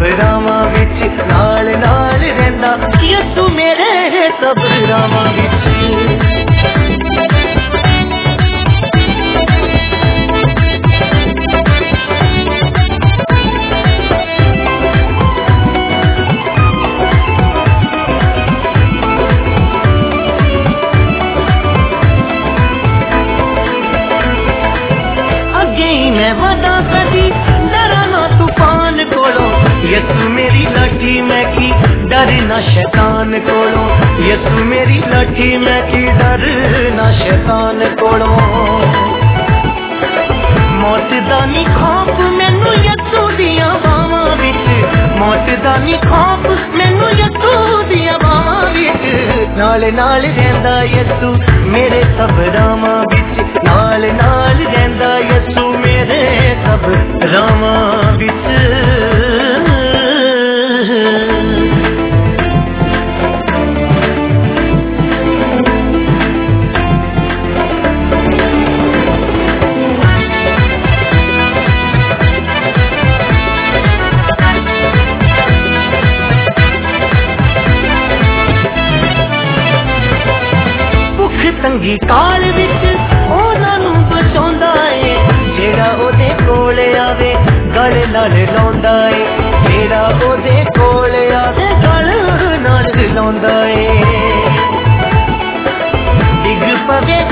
रावां विच नाल नाल रहिंदा यसू मेरे सब रावां विच। मैं वादा कदी डरा ना तूफान कोलों यसू मेरी लाठी मैं की डर ना शैतान कोलों यसू मेरी लाठी मैं की डर ना शैतान कोलों। मौत दा नी खौफ मैनू यसू दियां बावां विच मौत दा नी खौफ मैनू यसू दियां बावां विच नाल नाल रहिंदा यसू मेरे सब रावां विच नाल नाल रहिंदा यसू मेरे सब रावां विच। भुख तंगी काल विच ओहनां नूं बचाउंदा है जेड़ा ओदे कोल आवे गल नाल लाउंदा है जेड़ा ओदे कोल आवे गल नाल लाउंदा है। डिग पवे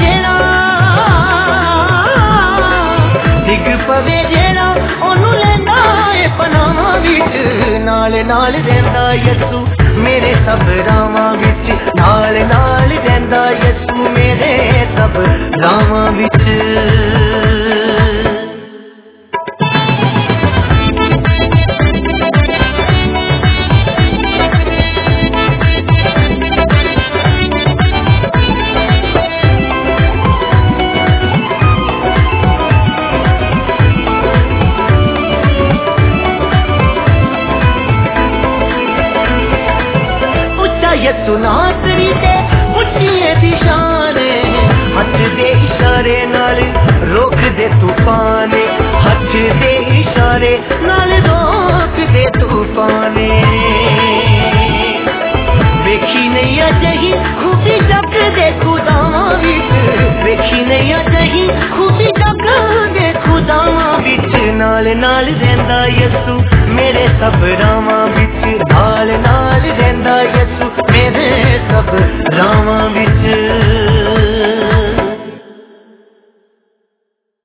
जेड़ा ओनू लैंदा है पनाहां विच नाल नाल रहिंदा यसू मेरे सब रावां विच नाल नाल रहिंदा यसू मेरे सब रावां विच। यसू नासरी ते उच्चिए दी शान हथ दे इशारे नाल रोक दे तूफान हथ दे इशारे नाल रोक दे तूफान। वेखी नहीं अजही खूबी जग दे खुदावां विच वेखी नहीं अजही खूबी जग दे खुदावां विच नाल नाल रहिंदा यसू मेरे सब रावां विच